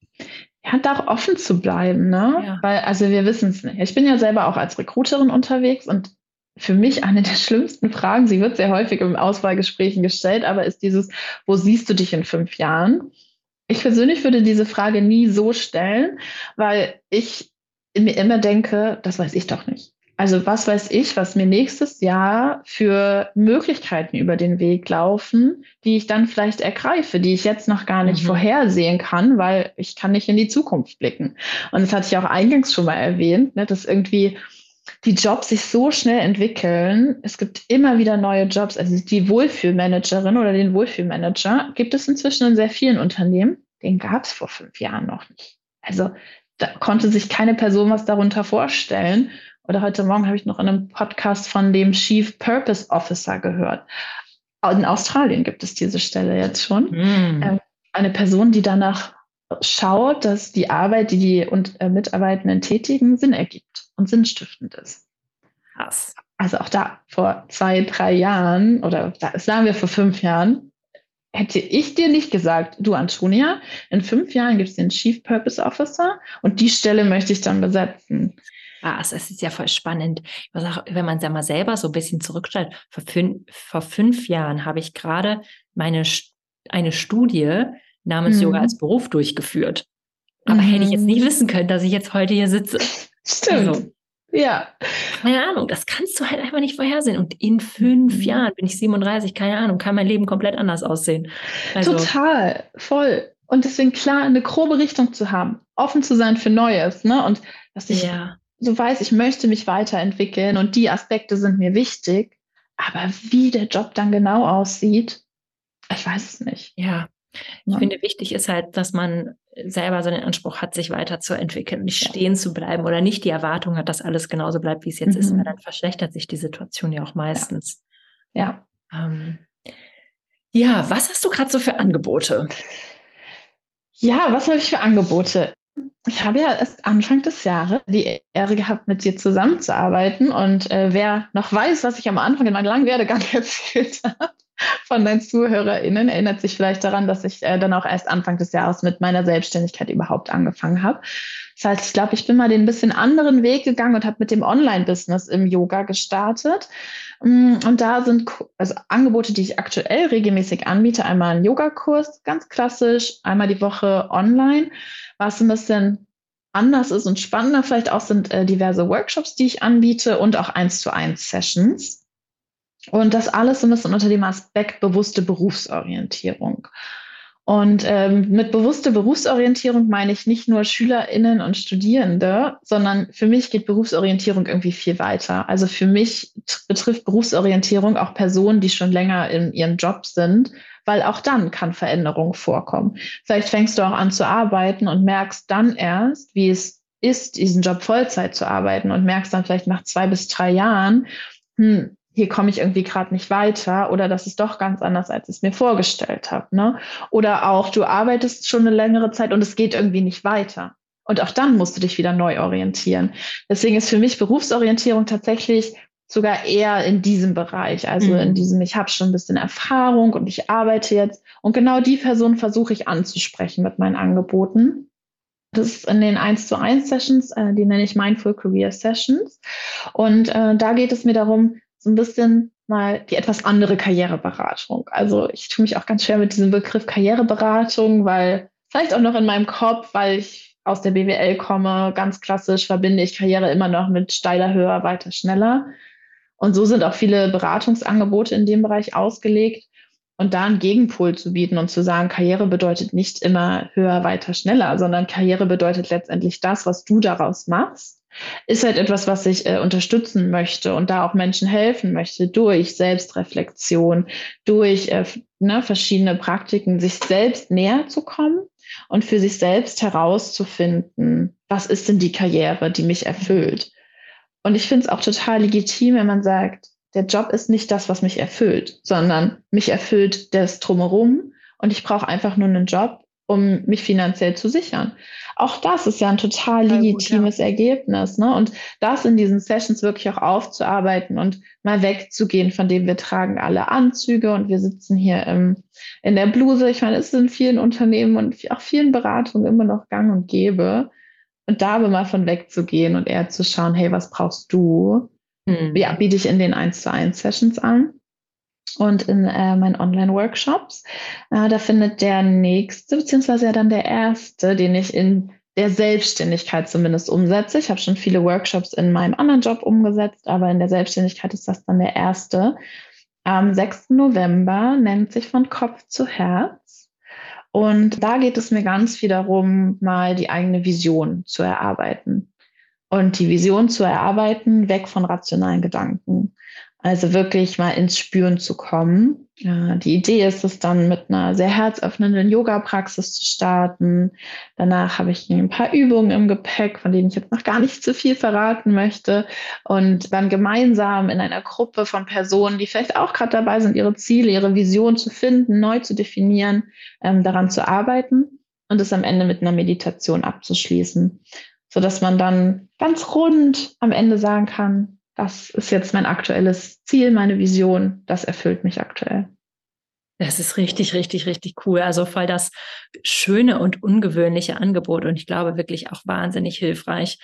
Ja, da auch offen zu bleiben, ne? Ja. Weil, also wir wissen es nicht. Ich bin ja selber auch als Recruiterin unterwegs und für mich eine der schlimmsten Fragen, sie wird sehr häufig in Auswahlgesprächen gestellt, aber ist dieses, wo siehst du dich in fünf Jahren? Ich persönlich würde diese Frage nie so stellen, weil ich mir immer denke, das weiß ich doch nicht. Also was weiß ich, was mir nächstes Jahr für Möglichkeiten über den Weg laufen, die ich dann vielleicht ergreife, die ich jetzt noch gar nicht Mhm. vorhersehen kann, weil ich kann nicht in die Zukunft blicken. Und das hatte ich auch eingangs schon mal erwähnt, ne, dass irgendwie die Jobs sich so schnell entwickeln. Es gibt immer wieder neue Jobs. Also die Wohlfühlmanagerin oder den Wohlfühlmanager gibt es inzwischen in sehr vielen Unternehmen. Den gab es vor fünf Jahren noch nicht. Also da konnte sich keine Person was darunter vorstellen. Oder heute Morgen habe ich noch in einem Podcast von dem Chief Purpose Officer gehört. In Australien gibt es diese Stelle jetzt schon. Mhm. Ähm, eine Person, die danach schaut, dass die Arbeit, die die und, äh, Mitarbeitenden tätigen, Sinn ergibt und sinnstiftend ist. Krass. Also auch da vor zwei, drei Jahren oder da, sagen wir vor fünf Jahren, hätte ich dir nicht gesagt, du Antonia, in fünf Jahren gibt es den Chief Purpose Officer und die Stelle möchte ich dann besetzen. Ah, es ist ja voll spannend. Ich sag, wenn man es ja mal selber so ein bisschen zurückstellt, vor fünf, vor fünf Jahren habe ich gerade meine eine Studie namens Mhm. Yoga als Beruf durchgeführt. Aber Mhm. hätte ich jetzt nicht wissen können, dass ich jetzt heute hier sitze. Stimmt. Also, ja. Keine Ahnung, das kannst du halt einfach nicht vorhersehen. Und in fünf mhm. Jahren bin ich siebenunddreißig, keine Ahnung, kann mein Leben komplett anders aussehen. Also, total, voll. Und deswegen klar, eine grobe Richtung zu haben, offen zu sein für Neues, ne? Und dass ich ja. so weiß, ich möchte mich weiterentwickeln und die Aspekte sind mir wichtig. Aber wie der Job dann genau aussieht, ich weiß es nicht. Ja. Ich ja. finde, wichtig ist halt, dass man selber so den Anspruch hat, sich weiterzuentwickeln, nicht ja. stehen zu bleiben oder nicht die Erwartung hat, dass alles genauso bleibt, wie es jetzt mhm. ist, weil dann verschlechtert sich die Situation ja auch meistens. Ja. Ja, ähm, ja was hast du gerade so für Angebote? Ja, was habe ich für Angebote? Ich habe ja erst Anfang des Jahres die Ehre gehabt, mit dir zusammenzuarbeiten. Und äh, wer noch weiß, was ich am Anfang in meinem langen Werdegang erzählt habe, von deinen ZuhörerInnen erinnert sich vielleicht daran, dass ich äh, dann auch erst Anfang des Jahres mit meiner Selbstständigkeit überhaupt angefangen habe. Das heißt, ich glaube, ich bin mal den ein bisschen anderen Weg gegangen und habe mit dem Online-Business im Yoga gestartet. Und da sind also Angebote, die ich aktuell regelmäßig anbiete. Einmal ein Yogakurs, ganz klassisch, einmal die Woche online. Was ein bisschen anders ist und spannender vielleicht auch sind äh, diverse Workshops, die ich anbiete und auch eins zu eins Sessions. Und das alles so ein bisschen unter dem Aspekt bewusste Berufsorientierung. Und ähm, mit bewusster Berufsorientierung meine ich nicht nur SchülerInnen und Studierende, sondern für mich geht Berufsorientierung irgendwie viel weiter. Also für mich t- betrifft Berufsorientierung auch Personen, die schon länger in ihrem Job sind, weil auch dann kann Veränderung vorkommen. Vielleicht fängst du auch an zu arbeiten und merkst dann erst, wie es ist, diesen Job Vollzeit zu arbeiten und merkst dann vielleicht nach zwei bis drei Jahren, hm, hier komme ich irgendwie gerade nicht weiter oder das ist doch ganz anders, als ich es mir vorgestellt habe. Ne? Oder auch, du arbeitest schon eine längere Zeit und es geht irgendwie nicht weiter. Und auch dann musst du dich wieder neu orientieren. Deswegen ist für mich Berufsorientierung tatsächlich sogar eher in diesem Bereich. Also Mhm. in diesem, ich habe schon ein bisschen Erfahrung und ich arbeite jetzt. Und genau die Person versuche ich anzusprechen mit meinen Angeboten. Das ist in den eins zu eins Sessions, äh, die nenne ich Mindful Career Sessions. Und äh, da geht es mir darum, so ein bisschen mal die etwas andere Karriereberatung. Also ich tue mich auch ganz schwer mit diesem Begriff Karriereberatung, weil vielleicht auch noch in meinem Kopf, weil ich aus der B W L komme, ganz klassisch verbinde ich Karriere immer noch mit steiler, höher, weiter, schneller. Und so sind auch viele Beratungsangebote in dem Bereich ausgelegt. Und da einen Gegenpol zu bieten und zu sagen, Karriere bedeutet nicht immer höher, weiter, schneller, sondern Karriere bedeutet letztendlich das, was du daraus machst, ist halt etwas, was ich äh, unterstützen möchte und da auch Menschen helfen möchte durch Selbstreflexion, durch äh, ne, verschiedene Praktiken, sich selbst näher zu kommen und für sich selbst herauszufinden, was ist denn die Karriere, die mich erfüllt. Und ich finde es auch total legitim, wenn man sagt, der Job ist nicht das, was mich erfüllt, sondern mich erfüllt das Drumherum und ich brauche einfach nur einen Job, um mich finanziell zu sichern. Auch das ist ja ein total Voll gut, ja. legitimes Ergebnis, ne? Und das in diesen Sessions wirklich auch aufzuarbeiten und mal wegzugehen, von dem wir tragen alle Anzüge und wir sitzen hier im, in der Bluse. Ich meine, es ist in vielen Unternehmen und auch vielen Beratungen immer noch gang und gäbe. Und da aber mal von wegzugehen und eher zu schauen, hey, was brauchst du? Mhm. Ja, biete ich in den eins zu eins Sessions an und in äh, meinen Online-Workshops. Äh, da findet der nächste, beziehungsweise ja dann der erste, den ich in der Selbstständigkeit zumindest umsetze. Ich habe schon viele Workshops in meinem anderen Job umgesetzt, aber in der Selbstständigkeit ist das dann der erste. Am sechsten November, nennt sich von Kopf zu Herz. Und da geht es mir ganz viel darum, mal die eigene Vision zu erarbeiten. Und die Vision zu erarbeiten, weg von rationalen Gedanken. Also wirklich mal ins Spüren zu kommen. Ja, die Idee ist es dann mit einer sehr herzöffnenden Yoga-Praxis zu starten. Danach habe ich ein paar Übungen im Gepäck, von denen ich jetzt noch gar nicht zu viel verraten möchte. Und dann gemeinsam in einer Gruppe von Personen, die vielleicht auch gerade dabei sind, ihre Ziele, ihre Vision zu finden, neu zu definieren, ähm, daran zu arbeiten und es am Ende mit einer Meditation abzuschließen, sodass man dann ganz rund am Ende sagen kann, das ist jetzt mein aktuelles Ziel, meine Vision, das erfüllt mich aktuell. Das ist richtig, richtig, richtig cool. Also voll das schöne und ungewöhnliche Angebot und ich glaube wirklich auch wahnsinnig hilfreich.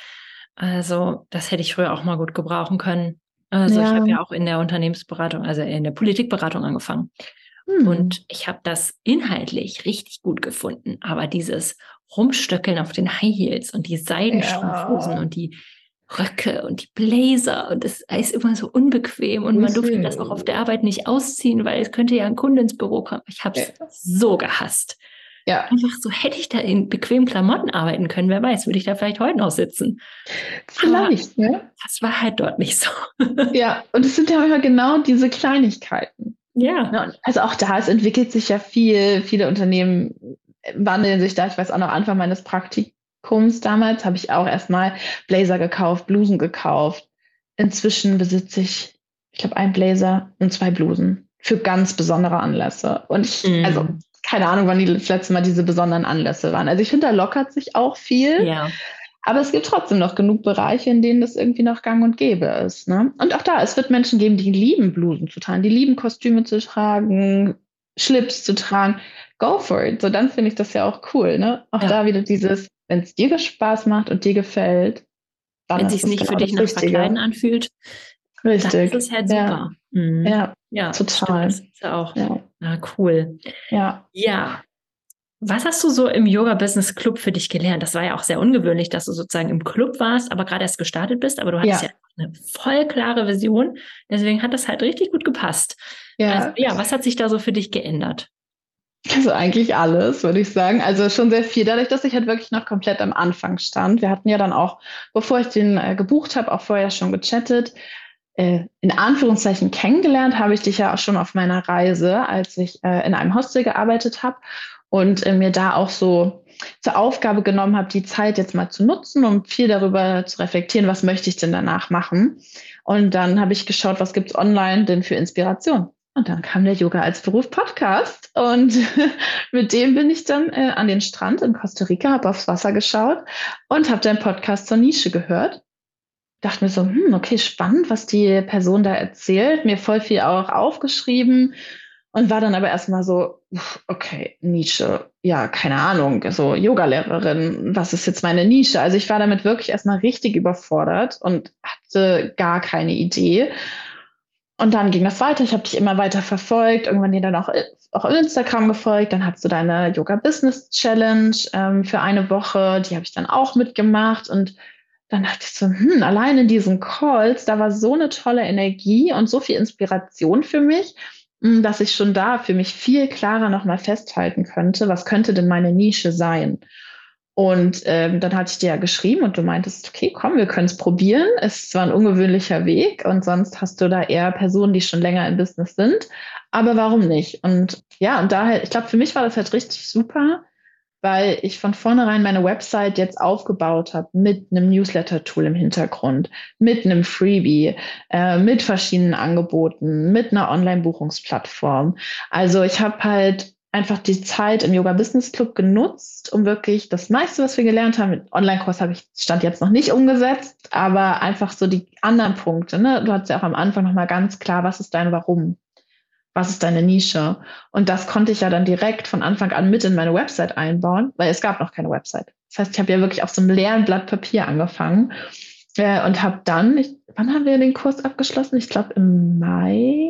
Also das hätte ich früher auch mal gut gebrauchen können. Also ich Ja. habe ja auch in der Unternehmensberatung, also in der Politikberatung angefangen. Hm. Und ich habe das inhaltlich richtig gut gefunden. Aber dieses Rumstöckeln auf den High Heels und die Seidenstrumpfhosen Ja. und die Röcke und die Blazer und es ist immer so unbequem und man durfte das auch auf der Arbeit nicht ausziehen, weil es könnte ja ein Kunde ins Büro kommen. Ich habe es Ja. so gehasst. Ja. Einfach so, hätte ich da in bequemen Klamotten arbeiten können, wer weiß, würde ich da vielleicht heute noch sitzen. Vielleicht, Aber ne? das war halt dort nicht so. Ja, und es sind ja immer genau diese Kleinigkeiten. Ja. Ne? Also auch da, es entwickelt sich ja viel, viele Unternehmen wandeln sich da. Ich weiß auch noch, Anfang meines Praktikums damals habe ich auch erstmal Blazer gekauft, Blusen gekauft. Inzwischen besitze ich, ich glaube, einen Blazer und zwei Blusen für ganz besondere Anlässe. Und ich, Mhm. also keine Ahnung, wann die das letzte Mal diese besonderen Anlässe waren. Also ich finde, da lockert sich auch viel. Ja. Aber es gibt trotzdem noch genug Bereiche, in denen das irgendwie noch gang und gäbe ist. Ne? Und auch da, es wird Menschen geben, die lieben Blusen zu tragen, die lieben Kostüme zu tragen, Schlips zu tragen. Go for it. So, dann finde ich das ja auch cool. Ne? Auch Ja. da wieder dieses, wenn es dir Spaß macht und dir gefällt, dann Wenn ist sich's das nicht genau für dich das nach Verkleiden Richtige. anfühlt, dann ist Richtig. es halt Ja, super. Mhm. ja, Ja, das stimmt. total. Das ist ja auch Ja, na, cool. ja, Ja. Was hast du so im Yoga Business Club für dich gelernt? Das war ja auch sehr ungewöhnlich, dass du sozusagen im Club warst, aber gerade erst gestartet bist, aber du hattest ja ja, eine voll klare Vision. Deswegen hat das halt richtig gut gepasst. Also ja. ja, was hat sich da so für dich geändert? Also eigentlich alles, würde ich sagen. Also schon sehr viel, dadurch, dass ich halt wirklich noch komplett am Anfang stand. Wir hatten ja dann auch, bevor ich den äh, gebucht habe, auch vorher schon gechattet. Äh, in Anführungszeichen kennengelernt habe ich dich ja auch schon auf meiner Reise, als ich äh, in einem Hostel gearbeitet habe und äh, mir da auch so zur Aufgabe genommen habe, die Zeit jetzt mal zu nutzen, um viel darüber zu reflektieren, was möchte ich denn danach machen. Und dann habe ich geschaut, was gibt's online denn für Inspiration. Und dann kam der Yoga als Beruf Podcast und mit dem bin ich dann äh, an den Strand in Costa Rica, habe aufs Wasser geschaut und habe deinen Podcast zur Nische gehört. Dachte mir so, hm, okay, spannend, was die Person da erzählt. Mir voll viel auch aufgeschrieben und war dann aber erstmal so, okay, Nische, ja, keine Ahnung, so Yogalehrerin, was ist jetzt meine Nische? Also ich war damit wirklich erstmal richtig überfordert und hatte gar keine Idee. Und dann ging das weiter. Ich habe dich immer weiter verfolgt, irgendwann dir dann auch, auch Instagram gefolgt. Dann hattest du deine Yoga Business Challenge ähm, für eine Woche. Die habe ich dann auch mitgemacht. Und dann dachte ich so, hm, allein in diesen Calls, da war so eine tolle Energie und so viel Inspiration für mich, mh, dass ich schon da für mich viel klarer nochmal festhalten könnte, was könnte denn meine Nische sein. Und ähm, dann hatte ich dir ja geschrieben und du meintest, okay, komm, wir können es probieren. Es ist zwar ein ungewöhnlicher Weg und sonst hast du da eher Personen, die schon länger im Business sind, aber warum nicht? Und ja, und daher, ich glaube, für mich war das halt richtig super, weil ich von vornherein meine Website jetzt aufgebaut habe mit einem Newsletter-Tool im Hintergrund, mit einem Freebie, äh, mit verschiedenen Angeboten, mit einer Online-Buchungsplattform. Also ich habe halt einfach die Zeit im Yoga Business Club genutzt, um wirklich das meiste, was wir gelernt haben, mit Online-Kurs habe ich Stand jetzt noch nicht umgesetzt, aber einfach so die anderen Punkte. Ne? Du hattest ja auch am Anfang nochmal ganz klar, was ist dein Warum? Was ist deine Nische? Und das konnte ich ja dann direkt von Anfang an mit in meine Website einbauen, weil es gab noch keine Website. Das heißt, ich habe ja wirklich auf so einem leeren Blatt Papier angefangen äh, und habe dann, ich, wann haben wir den Kurs abgeschlossen? Ich glaube im Mai,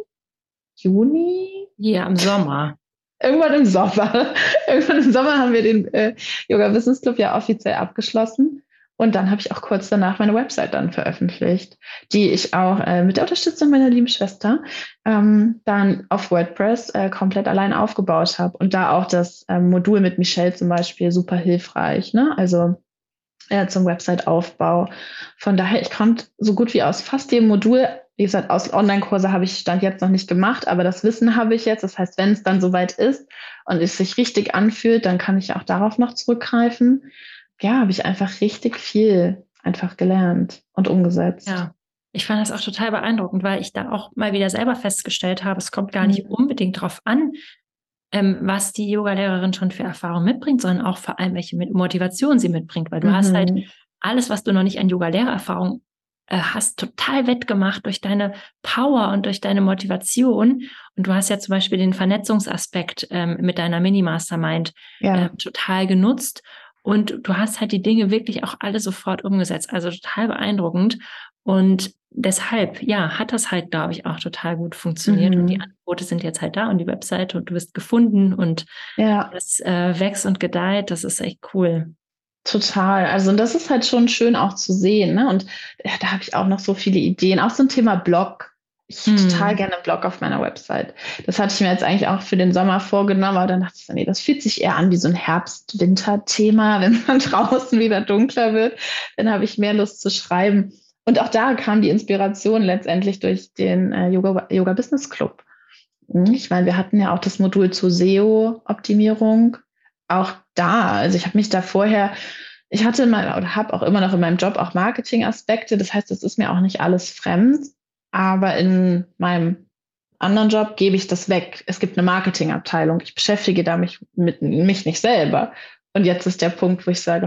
Juni? Ja, im Sommer. Irgendwann im Sommer. Irgendwann im Sommer haben wir den äh, Yoga Business Club ja offiziell abgeschlossen. Und dann habe ich auch kurz danach meine Website dann veröffentlicht, die ich auch äh, mit der Unterstützung meiner lieben Schwester ähm, dann auf WordPress äh, komplett allein aufgebaut habe. Und da auch das ähm, Modul mit Michelle zum Beispiel super hilfreich, ne? Also äh, zum Website-Aufbau. Von daher, ich konnte so gut wie aus fast jedem Modul, wie gesagt, aus Online-Kurse habe ich Stand jetzt noch nicht gemacht, aber das Wissen habe ich jetzt. Das heißt, wenn es dann soweit ist und es sich richtig anfühlt, dann kann ich auch darauf noch zurückgreifen. Ja, habe ich einfach richtig viel einfach gelernt und umgesetzt. Ja, ich fand das auch total beeindruckend, weil ich da auch mal wieder selber festgestellt habe, es kommt gar nicht Mhm. unbedingt drauf an, ähm, was die Yogalehrerin schon für Erfahrung mitbringt, sondern auch vor allem, welche mit Motivation sie mitbringt, weil du hast halt Mhm. alles, was du noch nicht an Yoga-Lehrerfahrung äh, hast, total wettgemacht durch deine Power und durch deine Motivation. Und du hast ja zum Beispiel den Vernetzungsaspekt ähm, mit deiner Mini-Mastermind Ja. äh, total genutzt. Und du hast halt die Dinge wirklich auch alle sofort umgesetzt. Also total beeindruckend. Und deshalb, ja, hat das halt, glaube ich, auch total gut funktioniert. Und die Mhm. Angebote sind jetzt halt da und die Webseite und du bist gefunden und Ja, das äh, wächst und gedeiht. Das ist echt cool. total. Also das ist halt schon schön auch zu sehen, ne? Und ja, da habe ich auch noch so viele Ideen. Auch zum Thema Blog. Ich total Hm. gerne einen Blog auf meiner Website. Das hatte ich mir jetzt eigentlich auch für den Sommer vorgenommen, aber dann dachte ich so, nee, das fühlt sich eher an wie so ein Herbst-Winter-Thema, wenn es dann draußen wieder dunkler wird. Dann habe ich mehr Lust zu schreiben. Und auch da kam die Inspiration letztendlich durch den äh, Yoga, Yoga Business Club. Hm, Ich meine, wir hatten ja auch das Modul zur S E O-Optimierung. Auch da, also ich habe mich da vorher, ich hatte mal oder habe auch immer noch in meinem Job auch Marketing-Aspekte. Das heißt, es ist mir auch nicht alles fremd. Aber in meinem anderen Job gebe ich das weg. Es gibt eine Marketingabteilung. Ich beschäftige da mich mit mich nicht selber. Und jetzt ist der Punkt, wo ich sage, hm,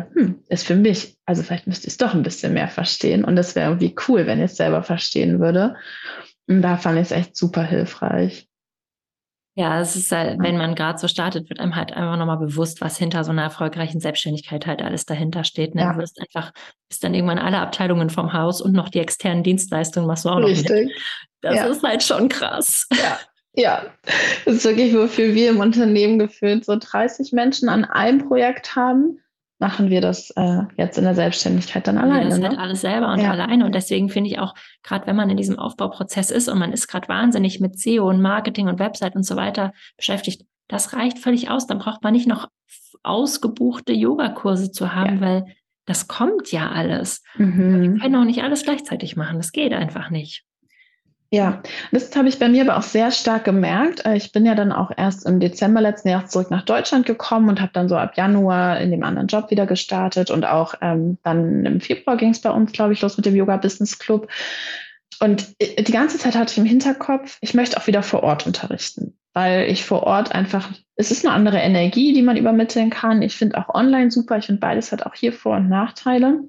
ist für mich, also vielleicht müsste ich es doch ein bisschen mehr verstehen und das wäre irgendwie cool, wenn ich es selber verstehen würde. Und da fand ich es echt super hilfreich. Ja, es ist halt, wenn man gerade so startet, wird einem halt einfach nochmal bewusst, was hinter so einer erfolgreichen Selbstständigkeit halt alles dahinter steht. Ne? Ja. Du wirst einfach, bist dann irgendwann alle Abteilungen vom Haus und noch die externen Dienstleistungen machst du auch noch mit. Richtig. Das Ja. ist halt schon krass. Ja, ja. Das ist wirklich, wofür wir im Unternehmen gefühlt so dreißig Menschen an einem Projekt haben, machen wir das äh, jetzt in der Selbstständigkeit dann Machen wir alleine. das Ne? halt alles selber und Ja. alleine. Und deswegen finde ich auch, gerade wenn man in diesem Aufbauprozess ist und man ist gerade wahnsinnig mit S E O und Marketing und Website und so weiter beschäftigt, das reicht völlig aus. Dann braucht man nicht noch ausgebuchte Yogakurse zu haben, Ja. weil das kommt ja alles. Mhm. Wir können auch nicht alles gleichzeitig machen. Das geht einfach nicht. Ja, das habe ich bei mir aber auch sehr stark gemerkt. Äh, Ich bin ja dann auch erst im Dezember letzten Jahres zurück nach Deutschland gekommen und habe dann so ab Januar in dem anderen Job wieder gestartet und auch ähm, dann im Februar ging es bei uns, glaube ich, los mit dem Yoga Business Club. Und äh, die ganze Zeit hatte ich im Hinterkopf, ich möchte auch wieder vor Ort unterrichten, weil ich vor Ort einfach, es ist eine andere Energie, die man übermitteln kann. Ich finde auch online super. Ich finde beides hat auch hier Vor- und Nachteile.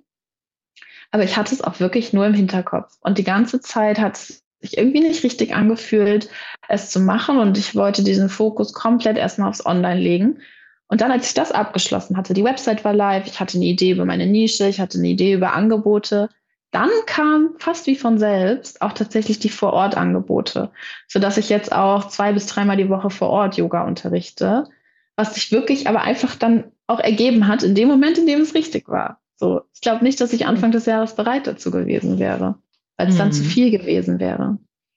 Aber ich hatte es auch wirklich nur im Hinterkopf. Und die ganze Zeit hat es sich irgendwie nicht richtig angefühlt, es zu machen. Und ich wollte diesen Fokus komplett erstmal aufs Online legen. Und dann, als ich das abgeschlossen hatte, die Website war live, ich hatte eine Idee über meine Nische, ich hatte eine Idee über Angebote, dann kam fast wie von selbst auch tatsächlich die Vor-Ort-Angebote, sodass ich jetzt auch zwei bis dreimal die Woche vor Ort Yoga unterrichte, was sich wirklich aber einfach dann auch ergeben hat in dem Moment, in dem es richtig war. So, ich glaube nicht, dass ich Anfang des Jahres bereit dazu gewesen wäre, weil es dann zu Mhm. viel gewesen wäre.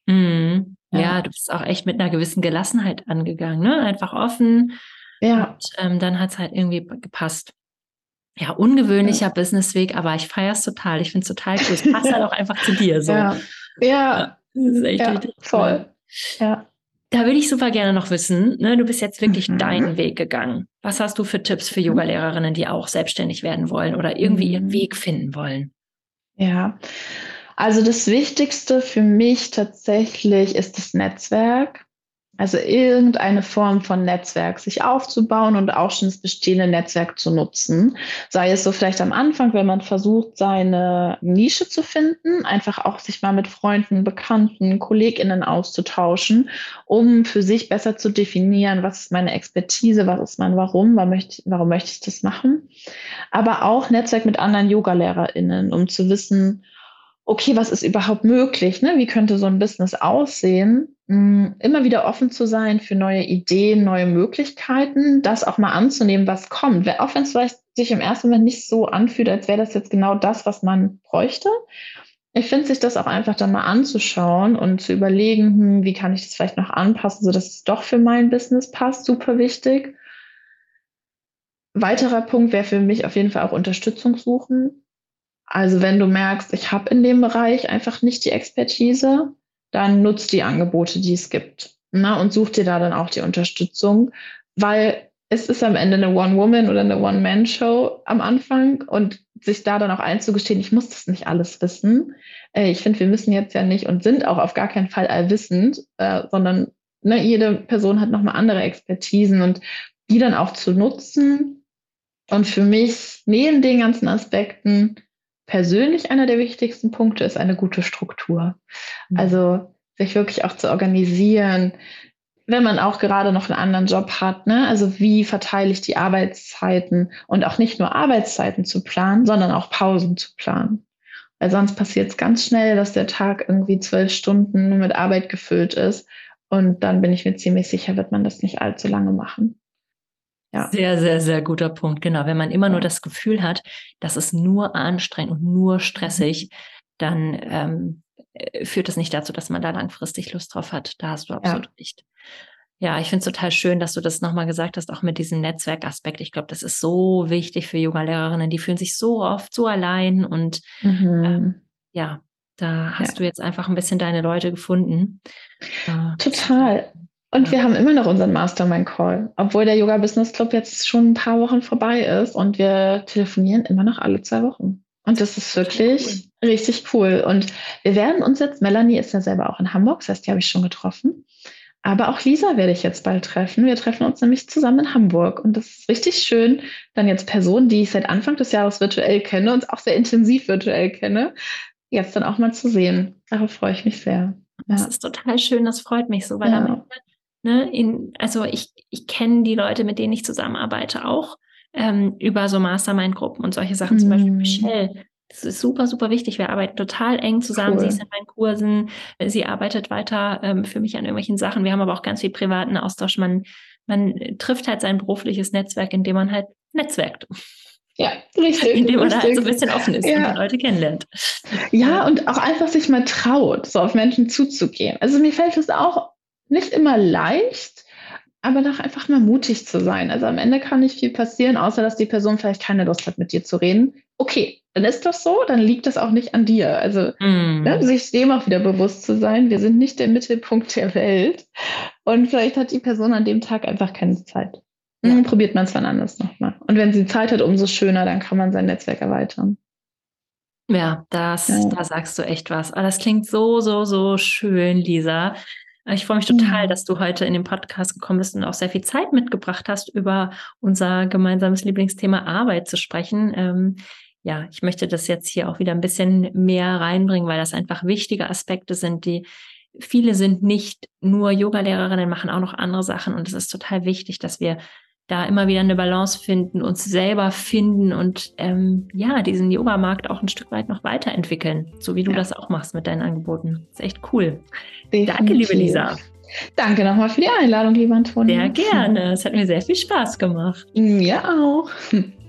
Mhm. Ja, Ja. du bist auch echt mit einer gewissen Gelassenheit angegangen, ne? Einfach offen. Ja, Und ähm, dann hat es halt irgendwie gepasst. Ja, ungewöhnlicher ja, Businessweg, aber ich feiere es total. Ich finde es total cool. Es passt halt auch einfach zu dir so. ja, Ja, ja, das ist echt ja, richtig cool. voll. Ja. Da würde ich super gerne noch wissen, ne, du bist jetzt wirklich Mhm. deinen Weg gegangen. Was hast du für Tipps für Mhm. Yogalehrerinnen, die auch selbstständig werden wollen oder irgendwie ihren Mhm. Weg finden wollen? Ja, also das Wichtigste für mich tatsächlich ist das Netzwerk. Also irgendeine Form von Netzwerk sich aufzubauen und auch schon das bestehende Netzwerk zu nutzen. Sei es so vielleicht am Anfang, wenn man versucht, seine Nische zu finden, einfach auch sich mal mit Freunden, Bekannten, KollegInnen auszutauschen, um für sich besser zu definieren, was ist meine Expertise, was ist mein Warum, warum möchte, warum möchte ich das machen. Aber auch Netzwerk mit anderen YogalehrerInnen, um zu wissen, okay, was ist überhaupt möglich? Ne? Wie könnte so ein Business aussehen? Mm, Immer wieder offen zu sein für neue Ideen, neue Möglichkeiten, das auch mal anzunehmen, was kommt. Weil auch wenn es vielleicht sich im ersten Moment nicht so anfühlt, als wäre das jetzt genau das, was man bräuchte. Ich finde, sich das auch einfach dann mal anzuschauen und zu überlegen, hm, wie kann ich das vielleicht noch anpassen, sodass es doch für mein Business passt, super wichtig. Weiterer Punkt wäre für mich auf jeden Fall auch Unterstützung suchen. Also wenn du merkst, ich habe in dem Bereich einfach nicht die Expertise, dann nutzt die Angebote, die es gibt. Ne? Und such dir da dann auch die Unterstützung, weil es ist am Ende eine One-Woman- oder eine One-Man-Show am Anfang und sich da dann auch einzugestehen, ich muss das nicht alles wissen. Äh, ich finde, wir müssen jetzt ja nicht und sind auch auf gar keinen Fall allwissend, äh, sondern ne, jede Person hat nochmal andere Expertisen und die dann auch zu nutzen. Und für mich neben den ganzen Aspekten persönlich einer der wichtigsten Punkte ist eine gute Struktur. Mhm. Also sich wirklich auch zu organisieren, wenn man auch gerade noch einen anderen Job hat. Ne? Also wie verteile ich die Arbeitszeiten und auch nicht nur Arbeitszeiten zu planen, sondern auch Pausen zu planen. Weil sonst passiert es ganz schnell, dass der Tag irgendwie zwölf Stunden nur mit Arbeit gefüllt ist. Und dann bin ich mir ziemlich sicher, wird man das nicht allzu lange machen. Ja. Sehr, sehr, sehr guter Punkt. Genau. Wenn man immer nur Ja. das Gefühl hat, das ist nur anstrengend und nur stressig, dann ähm, äh, führt das nicht dazu, dass man da langfristig Lust drauf hat. Da hast du absolut Ja. recht. Ja, ich finde es total schön, dass du das nochmal gesagt hast, auch mit diesem Netzwerkaspekt. Ich glaube, das ist so wichtig für Yoga-Lehrerinnen. Die fühlen sich so oft so allein und Mhm. ja, da hast Ja. du jetzt einfach ein bisschen deine Leute gefunden. Äh, Total. Und ja. wir haben immer noch unseren Mastermind-Call, obwohl der Yoga Business Club jetzt schon ein paar Wochen vorbei ist und wir telefonieren immer noch alle zwei Wochen. Und das ist wirklich cool. richtig cool. Und wir werden uns jetzt, Melanie ist ja selber auch in Hamburg, das heißt, die habe ich schon getroffen. Aber auch Lisa werde ich jetzt bald treffen. Wir treffen uns nämlich zusammen in Hamburg. Und das ist richtig schön, dann jetzt Personen, die ich seit Anfang des Jahres virtuell kenne und auch sehr intensiv virtuell kenne, jetzt dann auch mal zu sehen. Darauf freue ich mich sehr. Das Ja. ist total schön, das freut mich so, weil Ja. am Ende, ne, in, also ich, ich kenne die Leute, mit denen ich zusammenarbeite, auch ähm, über so Mastermind-Gruppen und solche Sachen. Zum Beispiel Mhm. Michelle, das ist super, super wichtig. Wir arbeiten total eng zusammen. Sie Cool. ist in meinen Kursen, sie arbeitet weiter ähm, für mich an irgendwelchen Sachen. Wir haben aber auch ganz viel privaten Austausch. Man, man trifft halt sein berufliches Netzwerk, indem man halt netzwerkt. Ja, richtig. Indem man richtig. halt so ein bisschen offen ist Ja. und die Leute kennenlernt. Ja, und auch einfach sich mal traut, so auf Menschen zuzugehen. Also mir fällt es auch nicht immer leicht, aber doch einfach mal mutig zu sein. Also am Ende kann nicht viel passieren, außer dass die Person vielleicht keine Lust hat, mit dir zu reden. Okay, dann ist das so, dann liegt das auch nicht an dir. Also Mm. ne, sich dem auch wieder bewusst zu sein, wir sind nicht der Mittelpunkt der Welt. Und vielleicht hat die Person an dem Tag einfach keine Zeit. Ja. Dann probiert man es wann anders nochmal. Und wenn sie Zeit hat, umso schöner, dann kann man sein Netzwerk erweitern. Ja, das, Ja. da sagst du echt was. Aber das klingt so, so, so schön, Lisa. Ich freue mich total, Ja. dass du heute in den Podcast gekommen bist und auch sehr viel Zeit mitgebracht hast, über unser gemeinsames Lieblingsthema Arbeit zu sprechen. Ähm, ja, ich möchte das jetzt hier auch wieder ein bisschen mehr reinbringen, weil das einfach wichtige Aspekte sind, die viele sind nicht nur Yogalehrerinnen, machen auch noch andere Sachen und es ist total wichtig, dass wir da immer wieder eine Balance finden, uns selber finden und ähm, ja, diesen Yoga-Markt auch ein Stück weit noch weiterentwickeln, so wie du Ja. das auch machst mit deinen Angeboten. Das ist echt cool. Definitiv. Danke, liebe Lisa. Danke nochmal für die Einladung, liebe Antonia. Sehr gerne. Es hat mir sehr viel Spaß gemacht. Mir auch.